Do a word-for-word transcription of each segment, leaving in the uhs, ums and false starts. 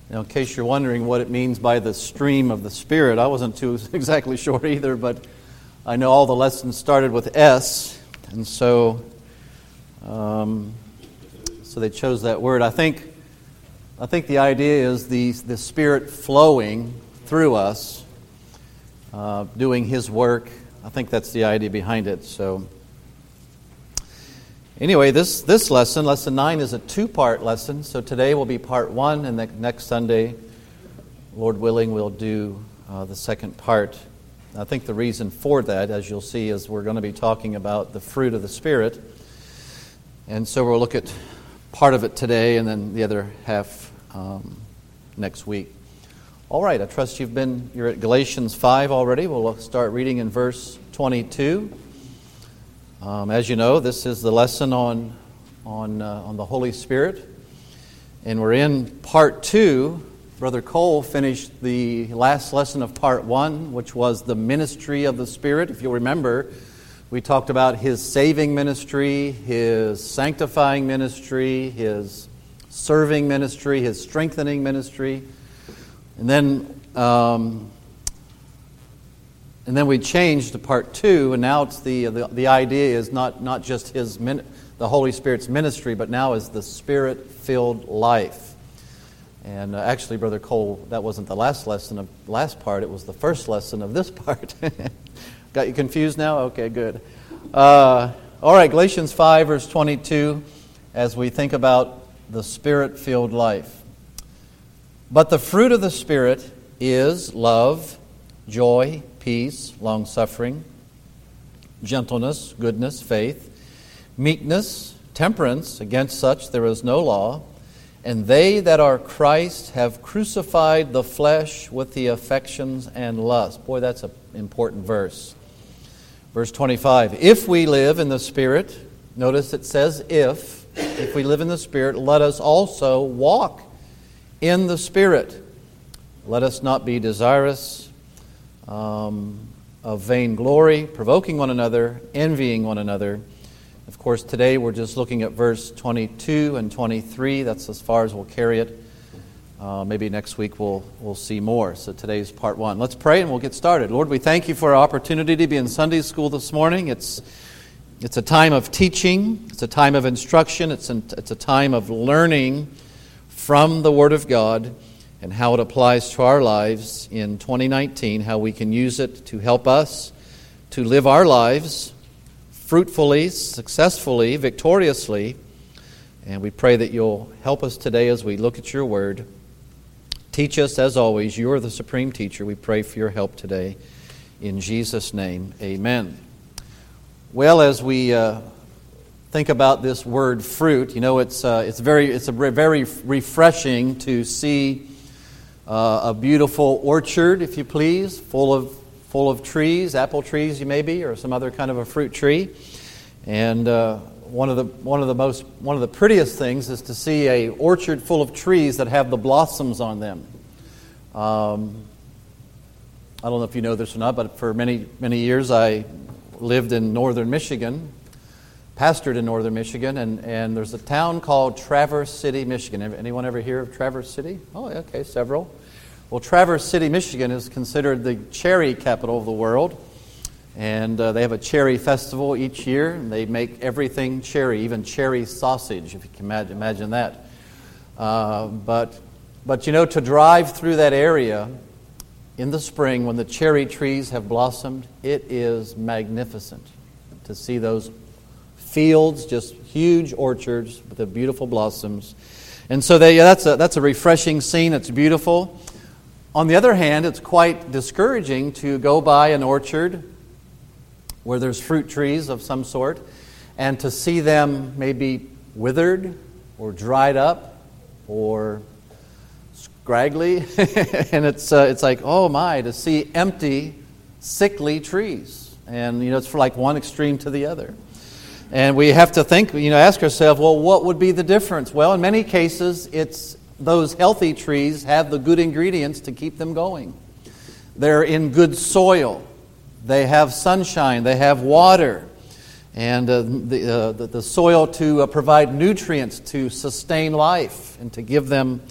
Now, in case you're wondering what it means by the stream of the Spirit, I wasn't too exactly sure either, but I know all the lessons started with S, and so um, so they chose that word. I think I think the idea is the the Spirit flowing through us, uh, doing His work. I think that's the idea behind it. So anyway, this this lesson, lesson nine, is a two-part lesson. So today will be part one, and the next Sunday, Lord willing, we'll do uh, the second part. I think the reason for that, as you'll see, is we're going to be talking about the fruit of the Spirit. And so we'll look at part of it today and then the other half um, next week. All right, I trust you've been, you're at Galatians five already. We'll start reading in verse twenty-two. Um, as you know, this is the lesson on, on, uh, on the Holy Spirit. And we're in part two. Brother Cole finished the last lesson of part one, which was the ministry of the Spirit. If you'll remember, we talked about His saving ministry, His sanctifying ministry, His serving ministry, His strengthening ministry. And then um, and then we changed to part two, and now it's the the, the idea is not, not just His min, the Holy Spirit's ministry, but now is the Spirit-filled life. And uh, actually, Brother Cole, that wasn't the last lesson of the last part. It was the first lesson of this part. Got you confused now? Okay, good. Uh, all right, Galatians five, verse twenty-two, as we think about the Spirit-filled life. But the fruit of the Spirit is love, joy, peace, long-suffering, gentleness, goodness, faith, meekness, temperance. Against such there is no law. And they that are Christ have crucified the flesh with the affections and lusts. Boy, that's an important verse. Verse twenty-five, if we live in the Spirit, notice it says if, if we live in the Spirit, let us also walk in the Spirit. Let us not be desirous um, of vainglory, provoking one another, envying one another. Of course, today we're just looking at verse twenty-two and twenty-three. That's as far as we'll carry it. Uh, maybe next week we'll we'll see more. So today's part one. Let's pray and we'll get started. Lord, we thank you for our opportunity to be in Sunday school this morning. It's it's a time of teaching. It's a time of instruction. It's an, it's a time of learning from the Word of God and how it applies to our lives in twenty nineteen, how we can use it to help us to live our lives fruitfully, successfully, victoriously. And we pray that you'll help us today as we look at your word. Teach us as always. You are the supreme teacher. We pray for your help today. In Jesus' name, amen. Well, as we uh, think about this word fruit, you know, it's uh, it's very it's a very refreshing to see uh, a beautiful orchard, if you please, full of full of trees, apple trees, you may be, or some other kind of a fruit tree. And uh, one of the one of the most one of the prettiest things is to see a orchard full of trees that have the blossoms on them. Um, I don't know if you know this or not, but for many many years I lived in northern Michigan, pastored in northern Michigan, and, and there's a town called Traverse City, Michigan. Anyone ever hear of Traverse City? Oh, okay, several. Well, Traverse City, Michigan is considered the cherry capital of the world. And uh, they have a cherry festival each year, and they make everything cherry, even cherry sausage, if you can imagine, imagine that. Uh, but, but, you know, to drive through that area in the spring when the cherry trees have blossomed, it is magnificent to see those fields, just huge orchards with the beautiful blossoms. And so they, yeah, that's a, that's a refreshing scene. It's beautiful. On the other hand, it's quite discouraging to go by an orchard where there's fruit trees of some sort and to see them maybe withered or dried up or scraggly. And it's uh, it's like, oh my, to see empty, sickly trees. And, you know, it's from like one extreme to the other. And we have to think, you know, ask ourselves, well, what would be the difference? Well, in many cases, it's those healthy trees have the good ingredients to keep them going. They're in good soil. They have sunshine. They have water. And uh, the, uh, the the soil to uh, provide nutrients to sustain life and to give them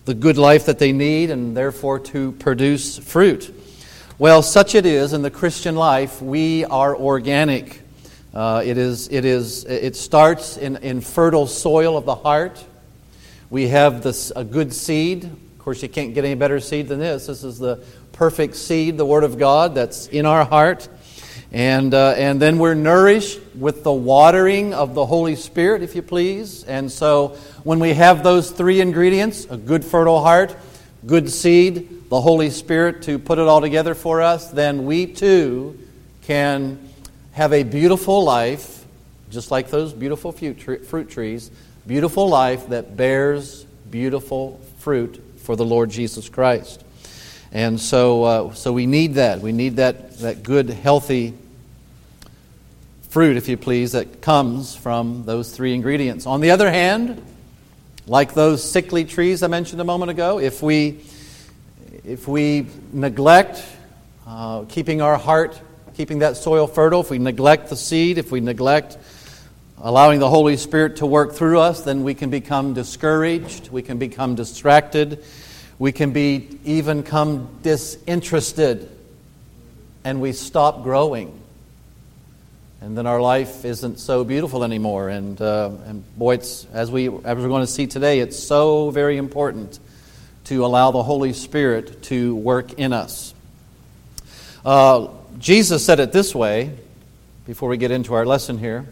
the good life that they need and therefore to produce fruit. Well, such it is in the Christian life. We are organic. Uh, it is. It is. It starts in, in fertile soil of the heart. We have this a good seed. Of course, you can't get any better seed than this. This is the perfect seed, the Word of God, that's in our heart. And uh, and then we're nourished with the watering of the Holy Spirit, if you please. And so when we have those three ingredients, a good fertile heart, good seed, the Holy Spirit to put it all together for us, then we too can have a beautiful life, just like those beautiful fruit trees, beautiful life that bears beautiful fruit for the Lord Jesus Christ. And so uh, so we need that. We need that, that good, healthy fruit, if you please, that comes from those three ingredients. On the other hand, like those sickly trees I mentioned a moment ago, if we if we neglect uh, keeping our heart, keeping that soil fertile, if we neglect the seed, if we neglect allowing the Holy Spirit to work through us, then we can become discouraged, we can become distracted, we can be even become disinterested, and we stop growing. And then our life isn't so beautiful anymore. And uh, and boy, it's, as we as we're going to see today, it's so very important to allow the Holy Spirit to work in us. Uh, Jesus said it this way, before we get into our lesson here.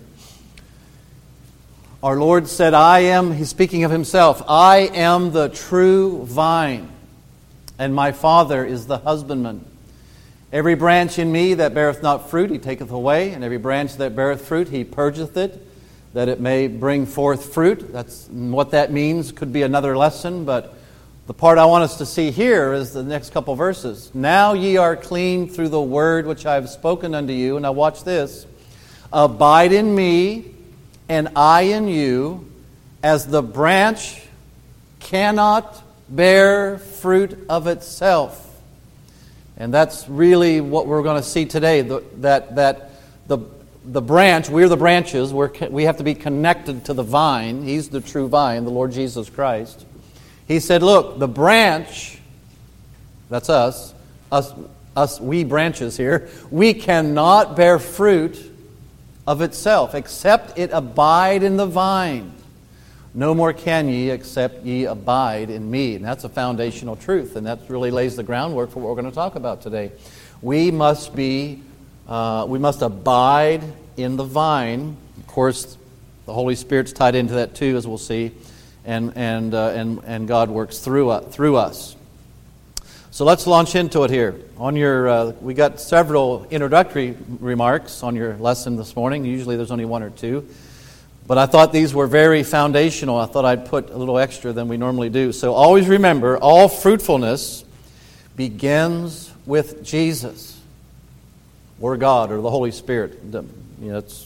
Our Lord said, I am, He's speaking of Himself, I am the true vine, and my Father is the husbandman. Every branch in me that beareth not fruit, He taketh away, and every branch that beareth fruit, He purgeth it, that it may bring forth fruit. That's what that means. Could be another lesson, but the part I want us to see here is the next couple verses. Now ye are clean through the word which I have spoken unto you. Now watch this. Abide in me, and I in you, as the branch cannot bear fruit of itself. And that's really what we're going to see today. The, that that the the branch, we're the branches. We're, we have to be connected to the vine. He's the true vine, the Lord Jesus Christ. He said, look, the branch, that's us, us, us, we branches here, we cannot bear fruit of itself, except it abide in the vine. No more can ye, except ye abide in me. And that's a foundational truth, and that really lays the groundwork for what we're going to talk about today. We must be, uh, we must abide in the vine. Of course, the Holy Spirit's tied into that too, as we'll see. And and uh, and and God works through uh, through us. So let's launch into it here. On your, uh, we got several introductory remarks on your lesson this morning. Usually there's only one or two, but I thought these were very foundational. I thought I'd put a little extra than we normally do. So always remember, all fruitfulness begins with Jesus, or God, or the Holy Spirit. You know, it's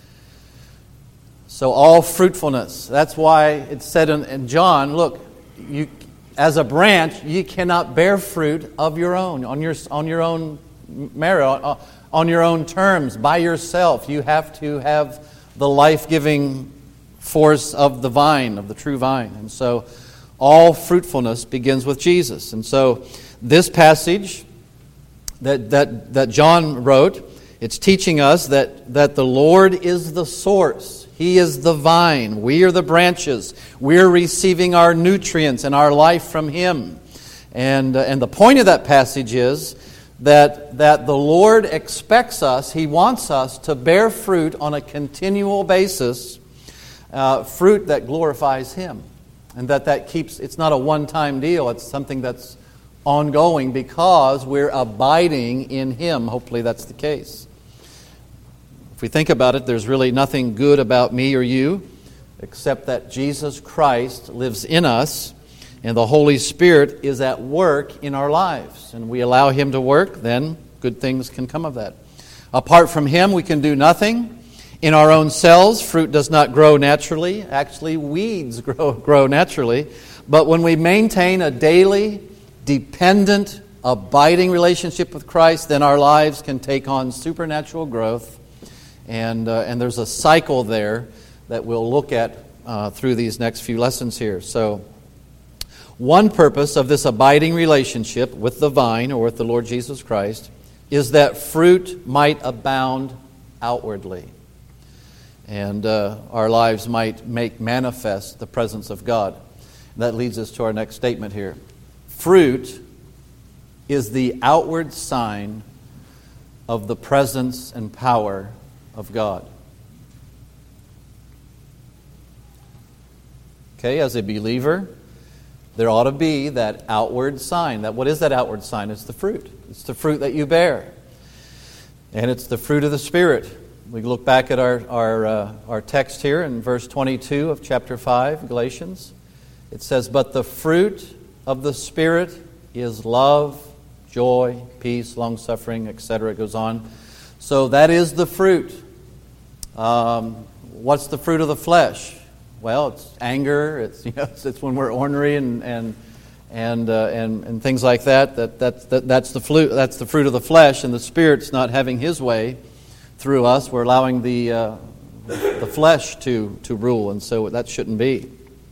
So all fruitfulness. That's why it's said in, in John, look, you as a branch, you cannot bear fruit of your own, on your on your own merit, on your own terms, by yourself. You have to have the life-giving force of the vine, of the true vine. And so all fruitfulness begins with Jesus. And so this passage that that that John wrote, it's teaching us that, that the Lord is the source. He is the vine. We are the branches. We're receiving our nutrients and our life from Him. And, uh, and the point of that passage is that, that the Lord expects us, He wants us to bear fruit on a continual basis, uh, fruit that glorifies Him. And that that keeps, it's not a one-time deal. It's something that's ongoing because we're abiding in Him. Hopefully that's the case. If we think about it, there's really nothing good about me or you except that Jesus Christ lives in us and the Holy Spirit is at work in our lives. And we allow Him to work, then good things can come of that. Apart from Him, we can do nothing. In our own selves, fruit does not grow naturally. Actually, weeds grow, grow naturally. But when we maintain a daily, dependent, abiding relationship with Christ, then our lives can take on supernatural growth. And uh, and there's a cycle there that we'll look at uh, through these next few lessons here. So One purpose of this abiding relationship with the vine, or with the Lord Jesus Christ, is that fruit might abound outwardly, and uh, our lives might make manifest the presence of God. That leads us to our next statement here. Fruit is the outward sign of the presence and power of God. Okay, as a believer, there ought to be that outward sign. That what is that outward sign? It's the fruit. It's the fruit that you bear. And it's the fruit of the Spirit. We look back at our our, uh, our text here in verse twenty-two of chapter five, Galatians. It says, "But the fruit of the Spirit is love, joy, peace, long-suffering," et cetera. It goes on. So that is the fruit. Um, what's the fruit of the flesh? Well, it's anger. It's you know, it's, it's when we're ornery and and and uh, and and things like that. That that's that, that's the fruit. That's the fruit of the flesh, and the Spirit's not having His way through us. We're allowing the uh, the flesh to to rule, and so that shouldn't be.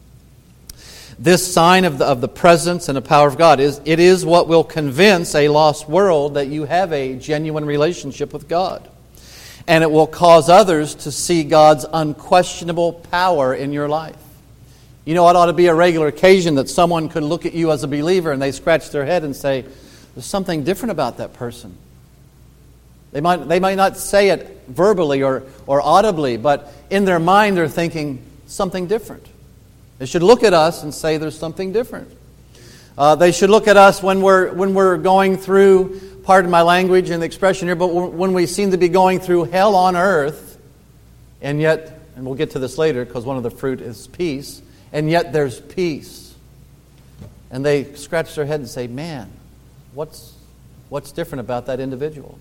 This sign of the of the presence and the power of God is it is what will convince a lost world that you have a genuine relationship with God. And it will cause others to see God's unquestionable power in your life. You know, it ought to be a regular occasion that someone could look at you as a believer and they scratch their head and say, there's something different about that person. They might they might not say it verbally or, or audibly, but in their mind they're thinking something different. They should look at us and say there's something different. Uh, they should look at us when we're when we're going through, pardon my language and the expression here, but when we seem to be going through hell on earth, and yet, and we'll get to this later because one of the fruit is peace, and yet there's peace. And they scratch their head and say, man, what's what's different about that individual?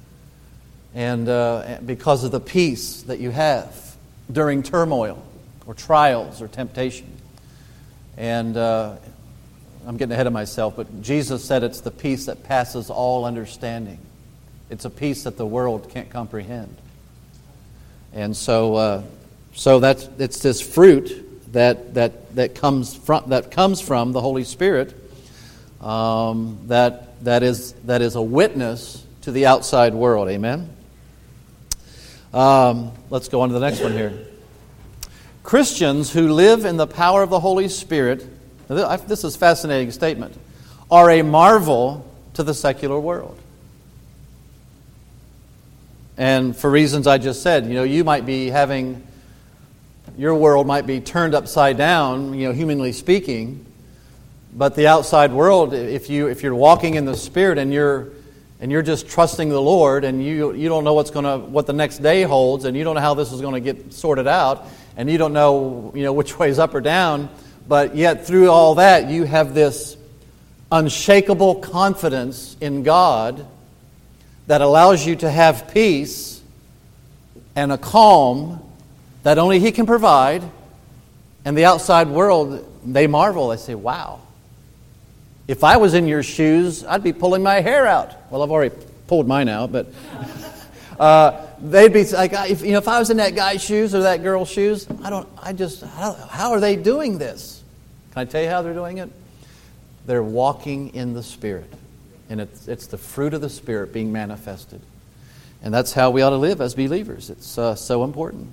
And uh, because of the peace that you have during turmoil or trials or temptation. And uh, I'm getting ahead of myself, but Jesus said it's the peace that passes all understanding. It's a peace that the world can't comprehend. And so, uh, so that's it's this fruit that that that comes from that comes from the Holy Spirit. Um, that that is that is a witness to the outside world. Amen. Um, let's go on to the next one here. Christians who live in the power of the Holy Spirit, this is a fascinating statement, are a marvel to the secular world. And for reasons I just said, you know, you might be having, your world might be turned upside down, you know, humanly speaking, but the outside world, if you if you're walking in the Spirit and you're and you're just trusting the Lord, and you you don't know what's going to what the next day holds, and you don't know how this is going to get sorted out, and you don't know you know which way is up or down, but yet through all that you have this unshakable confidence in God that allows you to have peace and a calm that only He can provide, and the outside world, they marvel. They say, "Wow! If I was in your shoes, I'd be pulling my hair out." Well, I've already pulled mine out, but uh, they'd be like, if, you know, if I was in that guy's shoes or that girl's shoes, I don't, I just, how, how are they doing this? Can I tell you how they're doing it? They're walking in the Spirit, and it's it's the fruit of the Spirit being manifested, and that's how we ought to live as believers. It's uh, so important.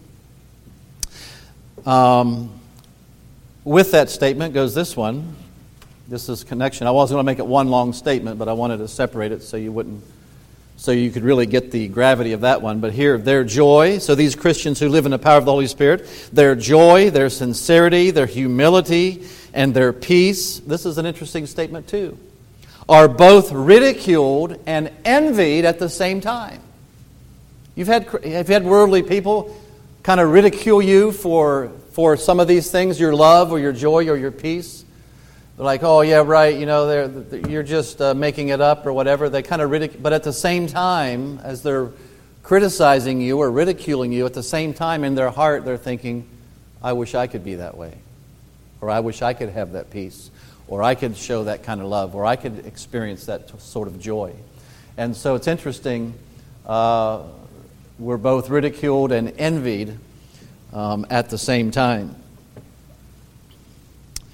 Um, with that statement goes this one. This is connection. I wasn't going to make it one long statement, but I wanted to separate it so you wouldn't, so you could really get the gravity of that one. But here, their joy. So these Christians who live in the power of the Holy Spirit, their joy, their sincerity, their humility, and their peace. This is an interesting statement too. Are both ridiculed and envied at the same time. You've had have you had worldly people kind of ridicule you for for some of these things, your love or your joy or your peace. They're like, oh, yeah, right, you know, they're, they're, you're just uh, making it up or whatever. They kind of ridicule, but at the same time, as they're criticizing you or ridiculing you, at the same time, in their heart, they're thinking, I wish I could be that way. Or I wish I could have that peace. Or I could show that kind of love. Or I could experience that t- sort of joy. And so it's interesting, uh, we're both ridiculed and envied um, at the same time.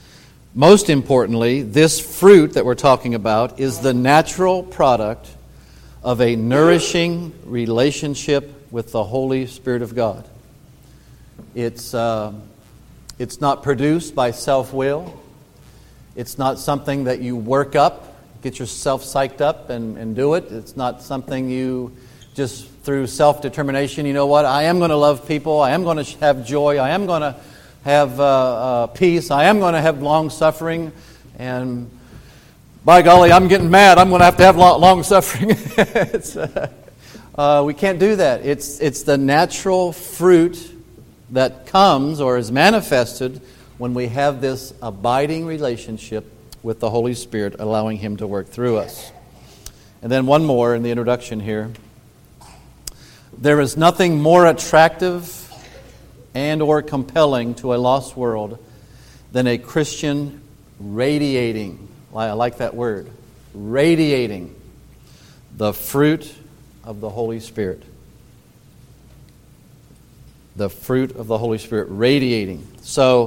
most importantly, this fruit that we're talking about is the natural product of a nourishing relationship with the Holy Spirit of God. It's, uh, it's not produced by self-will. It's not something that you work up, get yourself psyched up and, and do it. It's not something you just through self-determination, you know what, I am going to love people, I am going to have joy, I am going to have uh, uh, peace, I am going to have long-suffering, and by golly, I'm getting mad, I'm going to have to have long-suffering. it's, uh, uh, we can't do that. It's, it's the natural fruit that comes or is manifested when we have this abiding relationship with the Holy Spirit, allowing Him to work through us. And then one more in the introduction here. There is nothing more attractive and or compelling to a lost world than a Christian radiating, I like that word, radiating the fruit of the Holy Spirit. The fruit of the Holy Spirit radiating. So,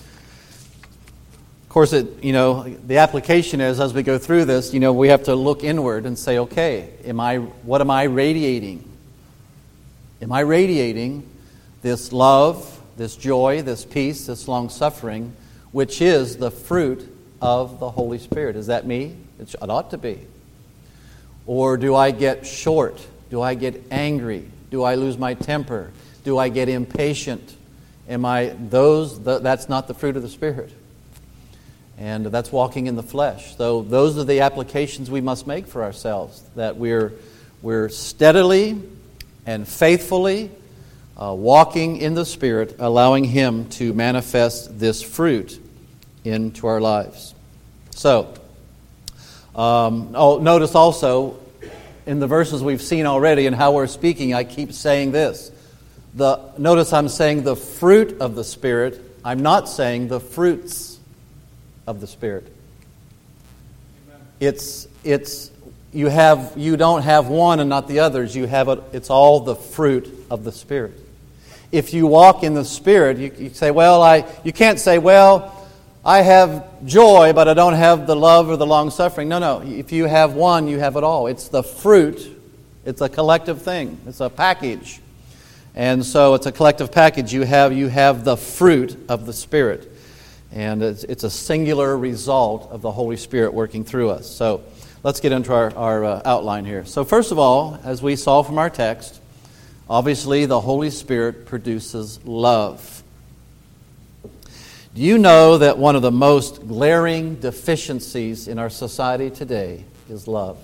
of course, it, you know, the application is, as we go through this, you know, we have to look inward and say, okay, am I, what am I radiating? Am I radiating this love, this joy, this peace, this long-suffering, which is the fruit of the Holy Spirit? Is that me? It ought to be. Or do I get short? Do I get angry? Do I lose my temper? Do I get impatient? Am I those? That's not the fruit of the Spirit. And that's walking in the flesh. So those are the applications we must make for ourselves, that we're we're steadily and faithfully uh, walking in the Spirit, allowing Him to manifest this fruit into our lives. So, um, oh, notice also in the verses we've seen already and how we're speaking, I keep saying this. The, notice I'm saying the fruit of the Spirit. I'm not saying the fruits of the Spirit. Amen. It's it's you have you don't have one and not the others. You have a, it's all the fruit of the Spirit. If you walk in the Spirit, you, you say, well, I you can't say, well, I have joy, but I don't have the love or the long suffering. No, no. If you have one, you have it all. It's the fruit. It's a collective thing. It's a package. And so it's a collective package. You have you have the fruit of the Spirit. And it's, it's a singular result of the Holy Spirit working through us. So let's get into our, our uh, outline here. So first of all, as we saw from our text, obviously the Holy Spirit produces love. Do you know that one of the most glaring deficiencies in our society today is love?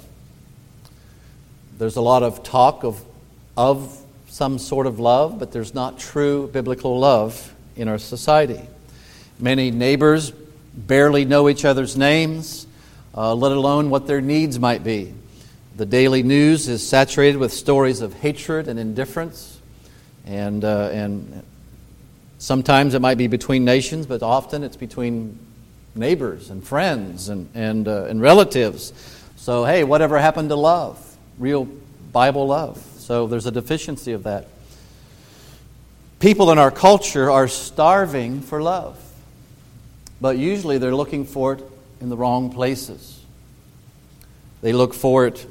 There's a lot of talk of, of some sort of love, but there's not true biblical love in our society. Many neighbors barely know each other's names, uh, let alone what their needs might be. The daily news is saturated with stories of hatred and indifference, and uh, and sometimes it might be between nations, but often it's between neighbors and friends and and uh, and relatives. So hey, whatever happened to love? Real Bible love. So there's a deficiency of that. People in our culture are starving for love. But usually they're looking for it in the wrong places. They look for it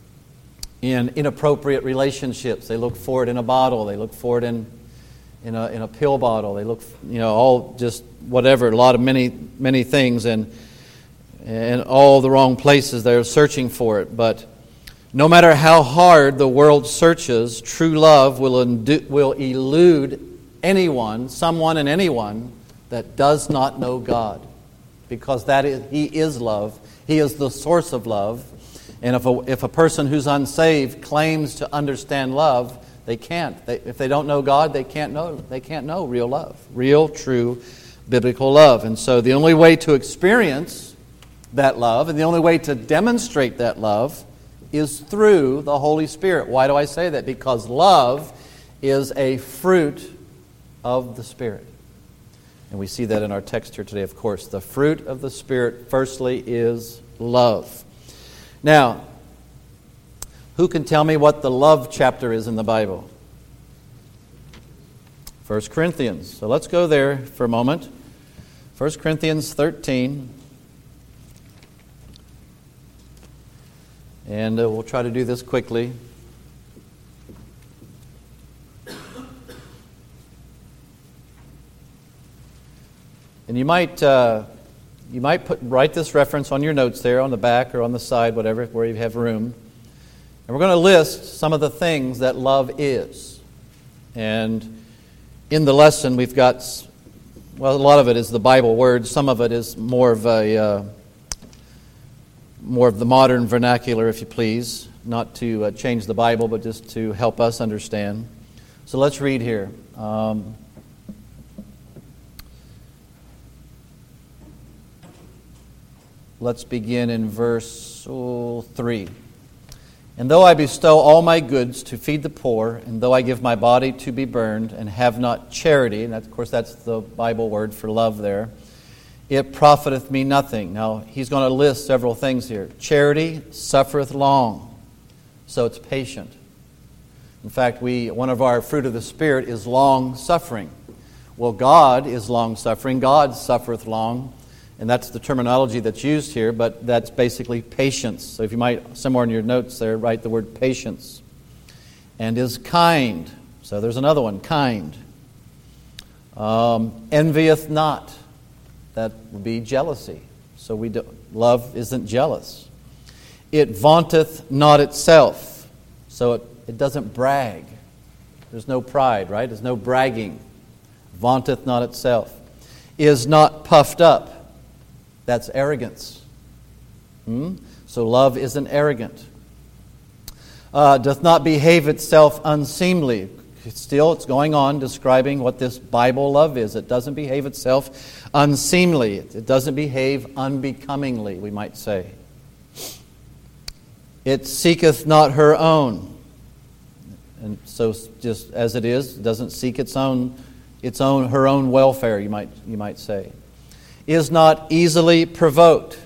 in inappropriate relationships. They look for it in a bottle. They look for it in in a in a pill bottle. They look, you know, all just whatever, a lot of many many things, and and all the wrong places. They're searching for it. But no matter how hard the world searches, true love will undo, will elude anyone, someone and anyone that does not know God, because that is, He is love. He is the source of love. And if a, if a person who's unsaved claims to understand love, they can't. They, if they don't know God, they can't know. They can't know real love, real, true, biblical love. And so the only way to experience that love, and the only way to demonstrate that love, is through the Holy Spirit. Why do I say that? Because love is a fruit of the Spirit. And we see that in our text here today, of course. The fruit of the Spirit, firstly, is love. Now, who can tell me what the love chapter is in the Bible? First Corinthians. So let's go there for a moment. First Corinthians thirteen. And uh, we'll try to do this quickly. And you might uh, you might put write this reference on your notes there, on the back or on the side, whatever, where you have room. And we're going to list some of the things that love is. And in the lesson, we've got, well, a lot of it is the Bible words. Some of it is more of a uh, more of the modern vernacular, if you please, not to uh, change the Bible, but just to help us understand. So let's read here. Um, let's begin in verse oh, three. And though I bestow all my goods to feed the poor, and though I give my body to be burned, and have not charity, and that, of course that's the Bible word for love there, it profiteth me nothing. Now, he's going to list several things here. Charity suffereth long, so it's patient. In fact, we one of our fruit of the Spirit is long-suffering. Well, God is long-suffering. God suffereth long. And that's the terminology that's used here, but that's basically patience. So if you might, somewhere in your notes there, write the word patience. And is kind. So there's another one, kind. Um, envieth not. That would be jealousy. So we do, love isn't jealous. It vaunteth not itself. So it, it doesn't brag. There's no pride, right? There's no bragging. Vaunteth not itself. Is not puffed up. That's arrogance. Hmm? So love isn't arrogant. Uh, doth not behave itself unseemly. Still, it's going on describing what this Bible love is. It doesn't behave itself unseemly. It doesn't behave unbecomingly, we might say. It seeketh not her own. And so just as it is, it doesn't seek its own, its own, her own welfare, you might, you might say. Is not easily provoked.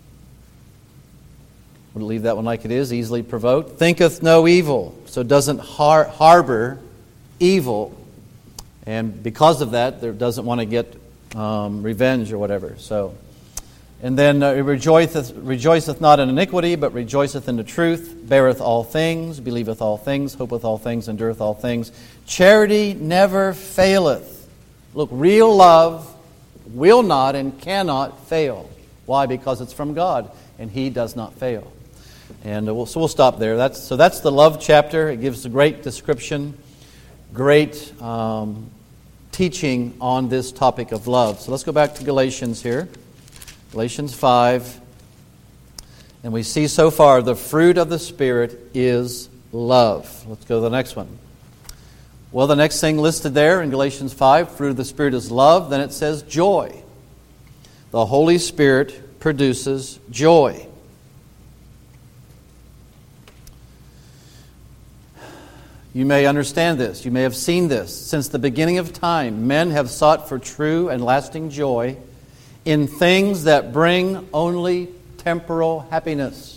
We'll leave that one like it is, easily provoked. Thinketh no evil, so doesn't har- harbor evil. And because of that, there doesn't want to get um, revenge or whatever. So, and then uh, rejoiceth, rejoiceth not in iniquity, but rejoiceth in the truth, beareth all things, believeth all things, hopeth all things, endureth all things. Charity never faileth. Look, real love will not and cannot fail. Why? Because it's from God, and He does not fail. And we'll, so we'll stop there. That's so that's the love chapter. It gives a great description, great um, teaching on this topic of love. So let's go back to Galatians here. Galatians five. And we see so far the fruit of the Spirit is love. Let's go to the next one. Well, the next thing listed there in Galatians five, fruit of the Spirit is love. Then it says joy. The Holy Spirit produces joy. You may understand this. You may have seen this. Since the beginning of time, men have sought for true and lasting joy in things that bring only temporal happiness.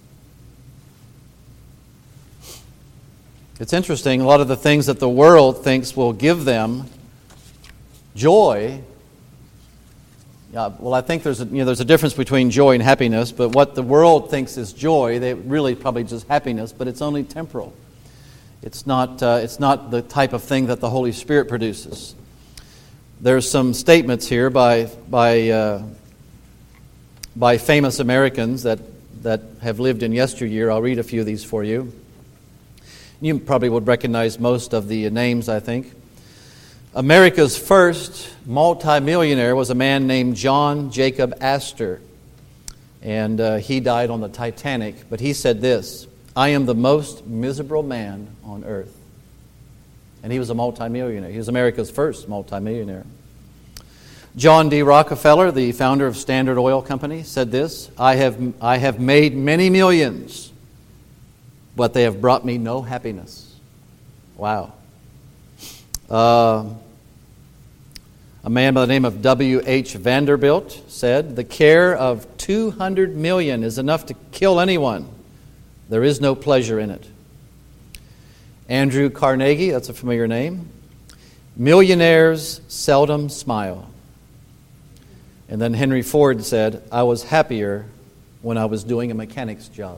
It's interesting, a lot of the things that the world thinks will give them joy. Yeah, well, I think there's a, you know, there's a difference between joy and happiness, but what the world thinks is joy, they really probably just happiness, but it's only temporal. It's not, uh, it's not the type of thing that the Holy Spirit produces. There's some statements here by by uh, by famous Americans that, that have lived in yesteryear. I'll read a few of these for you. You probably would recognize most of the names, I think. America's first multimillionaire was a man named John Jacob Astor. And uh, he died on the Titanic. But he said this, I am the most miserable man on earth. And he was a multimillionaire. He was America's first multimillionaire. John D. Rockefeller, the founder of Standard Oil Company, said this, I have, I have made many millions, but they have brought me no happiness. Wow. Uh, a man by the name of W H Vanderbilt said, the care of two hundred million is enough to kill anyone. There is no pleasure in it. Andrew Carnegie, that's a familiar name. Millionaires seldom smile. And then Henry Ford said, I was happier when I was doing a mechanic's job.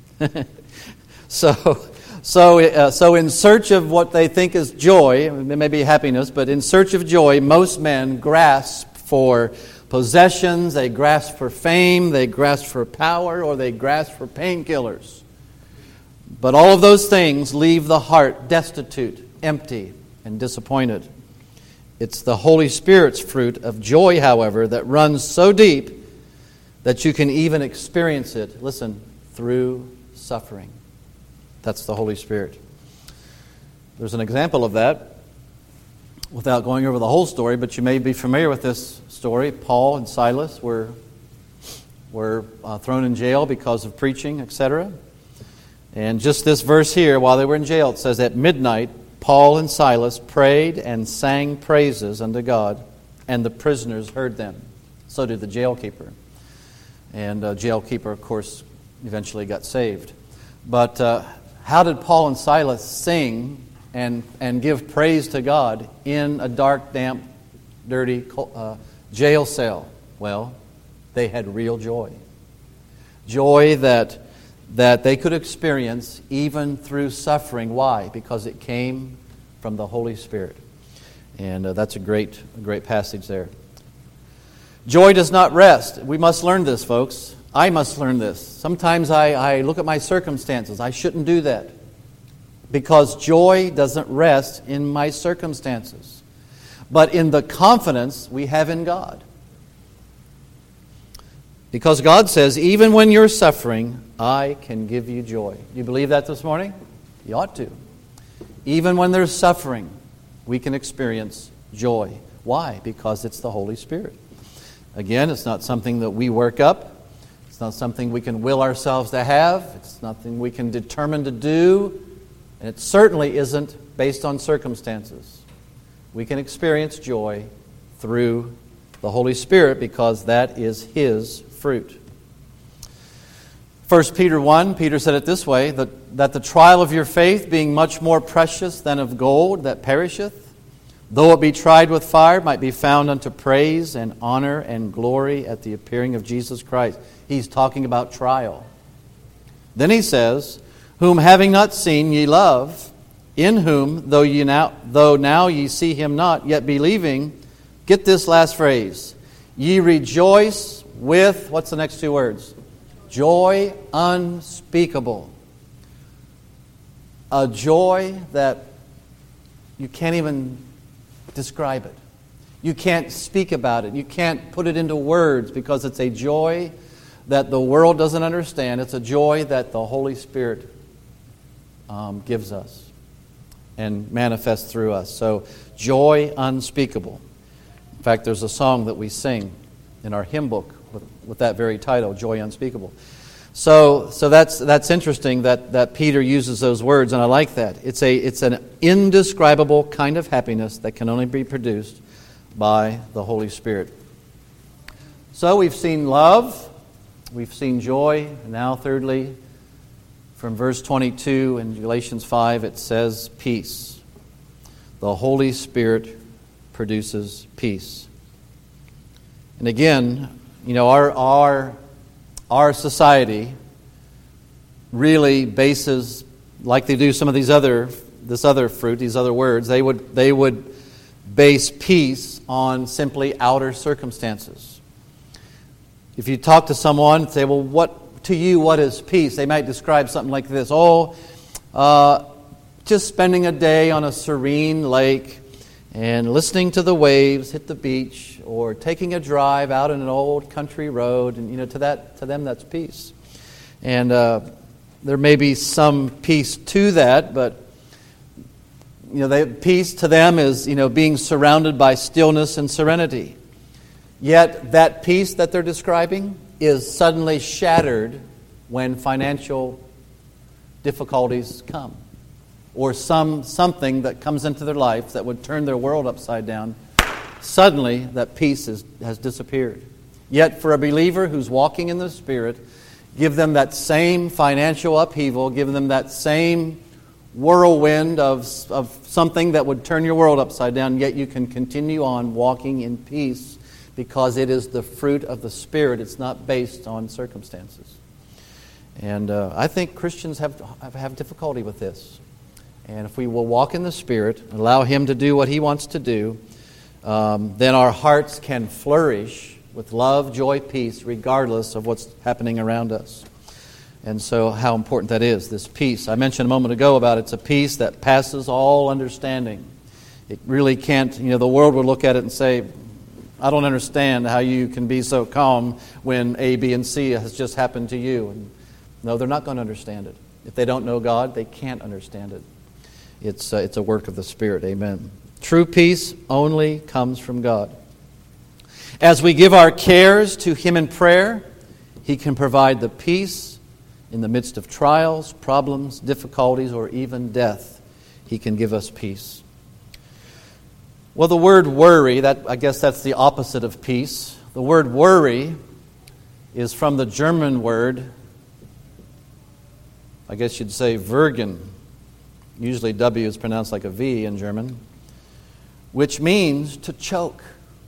so, so, uh, so in search of what they think is joy, it may be happiness, but in search of joy, most men grasp for possessions, they grasp for fame, they grasp for power, or they grasp for painkillers. But all of those things leave the heart destitute, empty, and disappointed. It's the Holy Spirit's fruit of joy, however, that runs so deep that you can even experience it, listen, through suffering. That's the Holy Spirit. There's an example of that without going over the whole story, but you may be familiar with this story. Paul and Silas were, were uh, thrown in jail because of preaching, et cetera. And just this verse here, while they were in jail, it says, at midnight, Paul and Silas prayed and sang praises unto God, and the prisoners heard them. So did the jailkeeper. And the jailkeeper, of course, eventually got saved. But uh, how did Paul and Silas sing and, and give praise to God in a dark, damp, dirty uh, jail cell? Well, they had real joy. Joy that... that they could experience even through suffering. Why? Because it came from the Holy Spirit. And uh, that's a great, a great passage there. Joy does not rest. We must learn this, folks. I must learn this. Sometimes I, I look at my circumstances. I shouldn't do that. Because joy doesn't rest in my circumstances, but in the confidence we have in God. Because God says, even when you're suffering, I can give you joy. Do you believe that this morning? You ought to. Even when there's suffering, we can experience joy. Why? Because it's the Holy Spirit. Again, it's not something that we work up. It's not something we can will ourselves to have. It's nothing we can determine to do. And it certainly isn't based on circumstances. We can experience joy through the Holy Spirit because that is His fruit. First Peter one, Peter said it this way, that, that the trial of your faith, being much more precious than of gold that perisheth, though it be tried with fire, might be found unto praise and honor and glory at the appearing of Jesus Christ. He's talking about trial. Then he says, whom having not seen ye love, in whom, though ye now, though now ye see Him not, yet believing, get this last phrase, ye rejoice with, what's the next two words? Joy unspeakable. A joy that you can't even describe it. You can't speak about it. You can't put it into words because it's a joy that the world doesn't understand. It's a joy that the Holy Spirit um, gives us and manifests through us. So, joy unspeakable. In fact, there's a song that we sing in our hymn book with, with that very title, Joy Unspeakable. So, so that's that's interesting that, that Peter uses those words, and I like that. It's a it's an indescribable kind of happiness that can only be produced by the Holy Spirit. So we've seen love, we've seen joy, and now thirdly, from verse twenty-two in Galatians five, it says peace. The Holy Spirit produces peace. And again, you know, our our our society really bases, like they do some of these other this other fruit, these other words, they would they would base peace on simply outer circumstances. If you talk to someone and say, well, what to you, what is peace? They might describe something like this. Oh, uh, just spending a day on a serene lake and listening to the waves hit the beach, or taking a drive out on an old country road, and you know, to that to them that's peace. And uh, there may be some peace to that, but you know, they, peace to them is you know being surrounded by stillness and serenity. Yet that peace that they're describing is suddenly shattered when financial difficulties come, or some something that comes into their life that would turn their world upside down. Suddenly, that peace is, has disappeared. Yet, for a believer who's walking in the Spirit, give them that same financial upheaval, give them that same whirlwind of, of something that would turn your world upside down, yet you can continue on walking in peace because it is the fruit of the Spirit. It's not based on circumstances. And uh, I think Christians have, have have difficulty with this. And if we will walk in the Spirit, allow Him to do what He wants to do, um, then our hearts can flourish with love, joy, peace, regardless of what's happening around us. And so how important that is, this peace. I mentioned a moment ago about it's a peace that passes all understanding. It really can't, you know, the world would look at it and say, I don't understand how you can be so calm when A, B, and C has just happened to you. And no, they're not going to understand it. If they don't know God, they can't understand it. It's, uh, it's a work of the Spirit. Amen. True peace only comes from God. As we give our cares to Him in prayer, He can provide the peace in the midst of trials, problems, difficulties, or even death. He can give us peace. Well, the word worry, that I guess that's the opposite of peace. The word worry is from the German word, I guess you'd say Vergen. Usually W is pronounced like a V in German, which means to choke.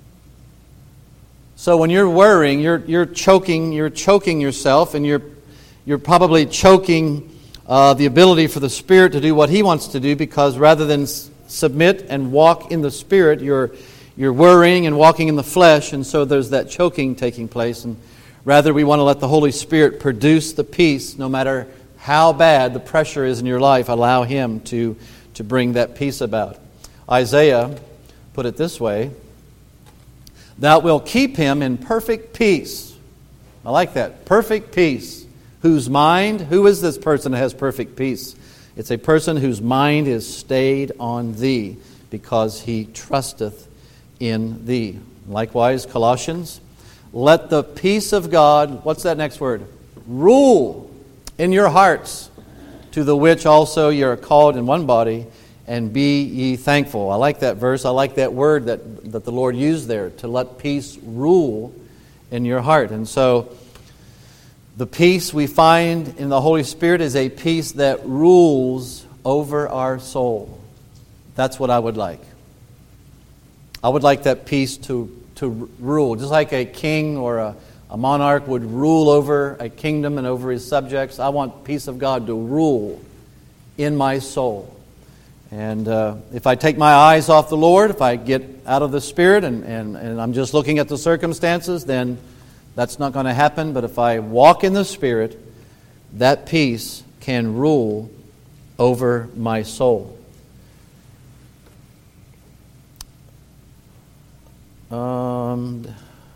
So when you're worrying, you're you're choking, you're choking yourself, and you're you're probably choking uh, the ability for the Spirit to do what He wants to do, because rather than s- submit and walk in the Spirit, you're you're worrying and walking in the flesh, and so there's that choking taking place. And rather, we want to let the Holy Spirit produce the peace, no matter how bad the pressure is in your life. Allow Him to to bring that peace about. Isaiah put it this way: "Thou wilt keep him in perfect peace." I like that. Perfect peace. Whose mind, who is this person that has perfect peace? It's a person whose mind is stayed on Thee, because he trusteth in Thee. Likewise, Colossians, let the peace of God, what's that next word? Rule in your hearts, to the which also ye are called in one body, and be ye thankful. I like that verse. I like that word that, that the Lord used there, to let peace rule in your heart. And so the peace we find in the Holy Spirit is a peace that rules over our soul. That's what I would like. I would like that peace to, to rule, just like a king or a, a monarch would rule over a kingdom and over his subjects. I want peace of God to rule in my soul. And uh, if I take my eyes off the Lord, if I get out of the Spirit and, and, and I'm just looking at the circumstances, then that's not going to happen. But if I walk in the Spirit, that peace can rule over my soul. Um,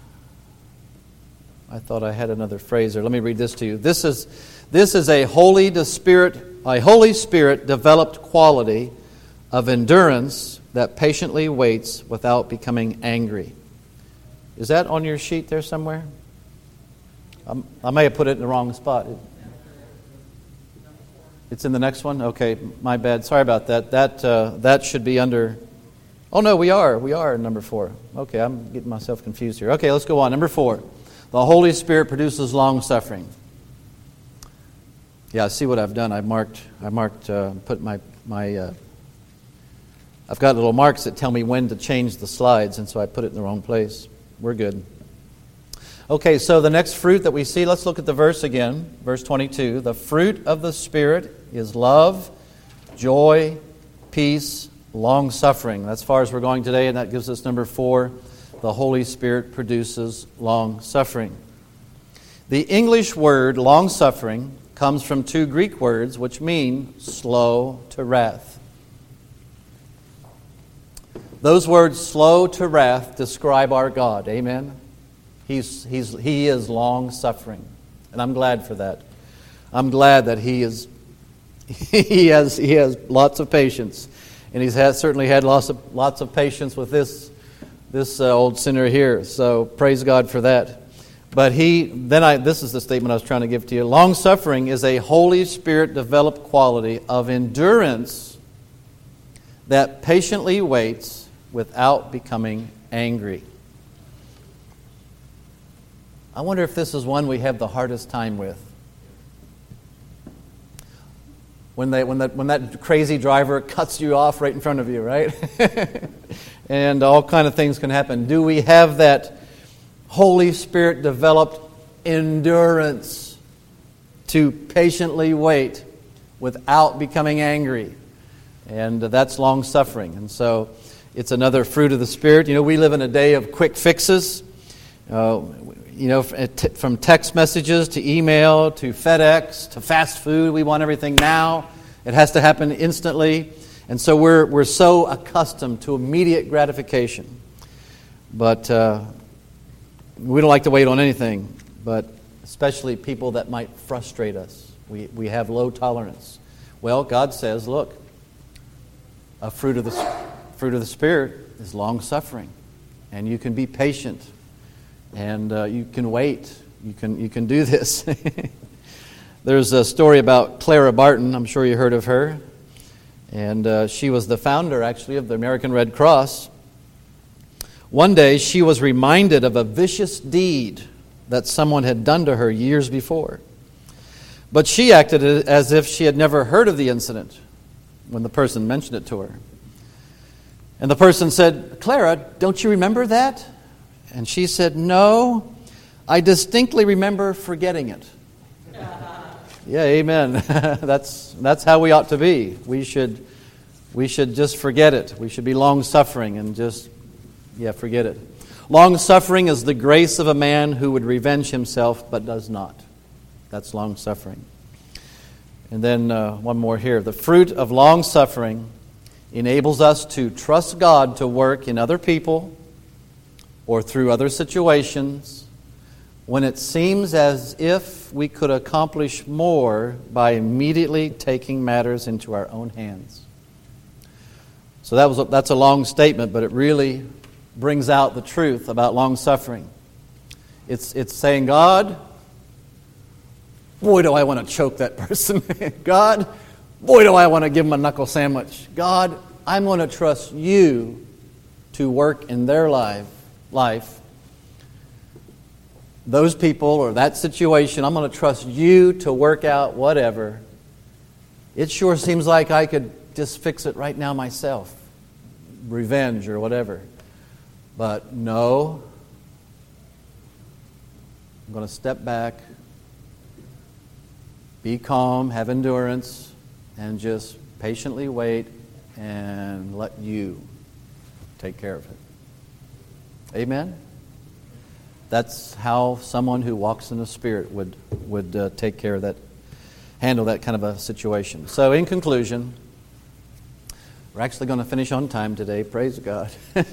I thought I had another phrase there. Let me read this to you. This is this is a Holy Spirit, a Holy Spirit developed quality of endurance that patiently waits without becoming angry. Is that on your sheet there somewhere? I'm, I may have put it in the wrong spot. It, it's in the next one? Okay, my bad. Sorry about that. That uh, that should be under... Oh, no, we are. We are number four. Okay, I'm getting myself confused here. Okay, let's go on. Number four. The Holy Spirit produces long-suffering. Yeah, see what I've done. I marked, I marked, uh, put my, my uh, I've got little marks that tell me when to change the slides, and so I put it in the wrong place. We're good. Okay, so the next fruit that we see, let's look at the verse again. Verse twenty-two. The fruit of the Spirit is love, joy, peace, long-suffering. That's as far as we're going today, and that gives us number four. The Holy Spirit produces long-suffering. The English word long-suffering comes from two Greek words which mean slow to wrath. Those words, slow to wrath, describe our God. Amen? He's, he's, he is long-suffering. And I'm glad for that. I'm glad that He is he has he has lots of patience. And He's had, certainly had lots of lots of patience with this this uh, old sinner here. So praise God for that. But he then I this is the statement I was trying to give to you. Long-suffering is a Holy Spirit developed quality of endurance that patiently waits without becoming angry. I wonder if this is one we have the hardest time with. When they, when that, when that crazy driver cuts you off right in front of you, right? And all kind of things can happen. Do we have that Holy Spirit developed endurance to patiently wait without becoming angry. And that's long-suffering. And so it's another fruit of the Spirit. You know, we live in a day of quick fixes. Uh, you know, from text messages to email to FedEx to fast food. We want everything now. It has to happen instantly. And so we're we're so accustomed to immediate gratification. But uh, we don't like to wait on anything, but especially people that might frustrate us. We we have low tolerance. Well, God says, look, a fruit of the fruit of the Spirit is long suffering, and you can be patient, and uh, you can wait. You can you can do this. There's a story about Clara Barton. I'm sure you heard of her, and uh, she was the founder, actually, of the American Red Cross. One day, she was reminded of a vicious deed that someone had done to her years before. But she acted as if she had never heard of the incident when the person mentioned it to her. And the person said, "Clara, don't you remember that?" And she said, "No, I distinctly remember forgetting it." Yeah, amen. that's that's how we ought to be. We should we should just forget it. We should be long-suffering and just, yeah, forget it. Long-suffering is the grace of a man who would revenge himself but does not. That's long-suffering. And then uh, one more here. The fruit of long-suffering enables us to trust God to work in other people or through other situations when it seems as if we could accomplish more by immediately taking matters into our own hands. So that was a, that's a long statement, but it really brings out the truth about long-suffering. It's it's saying, God, boy, do I want to choke that person. God, boy, do I want to give them a knuckle sandwich. God, I'm going to trust you to work in their life, life. Those people or that situation, I'm going to trust you to work out whatever. It sure seems like I could just fix it right now myself. Revenge or whatever. But no, I'm going to step back, be calm, have endurance, and just patiently wait and let you take care of it. Amen? That's how someone who walks in the Spirit would would uh, take care of that, handle that kind of a situation. So in conclusion, we're actually going to finish on time today. Praise God.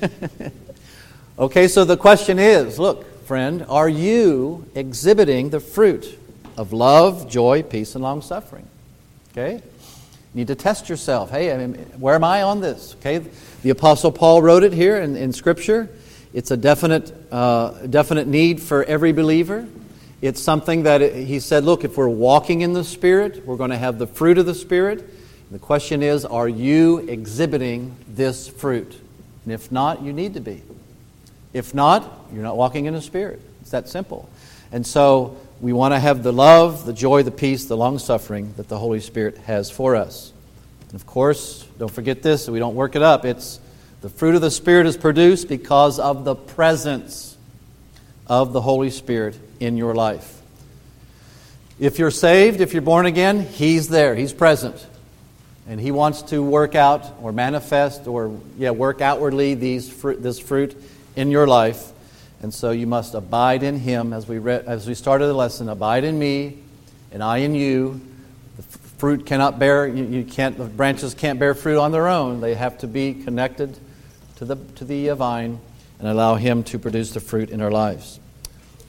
Okay, so the question is, look, friend, are you exhibiting the fruit of love, joy, peace, and long-suffering? Okay? You need to test yourself. Hey, I mean, where am I on this? Okay, the Apostle Paul wrote it here in, in Scripture. It's a definite uh, definite need for every believer. It's something that it, he said, look, if we're walking in the Spirit, we're going to have the fruit of the Spirit. The question is, are you exhibiting this fruit? And if not, you need to be. If not, you're not walking in the Spirit. It's that simple. And so we want to have the love, the joy, the peace, the long-suffering that the Holy Spirit has for us. And of course, don't forget this, so we don't work it up. It's the fruit of the Spirit is produced because of the presence of the Holy Spirit in your life. If you're saved, if you're born again, He's there. He's present. And He wants to work out or manifest or yeah, work outwardly these fruit, this fruit in your life. And so you must abide in Him, as we read, as we started the lesson. Abide in me, and I in you. The f- fruit cannot bear. You, you can't. The branches can't bear fruit on their own. They have to be connected to the to the vine and allow Him to produce the fruit in our lives.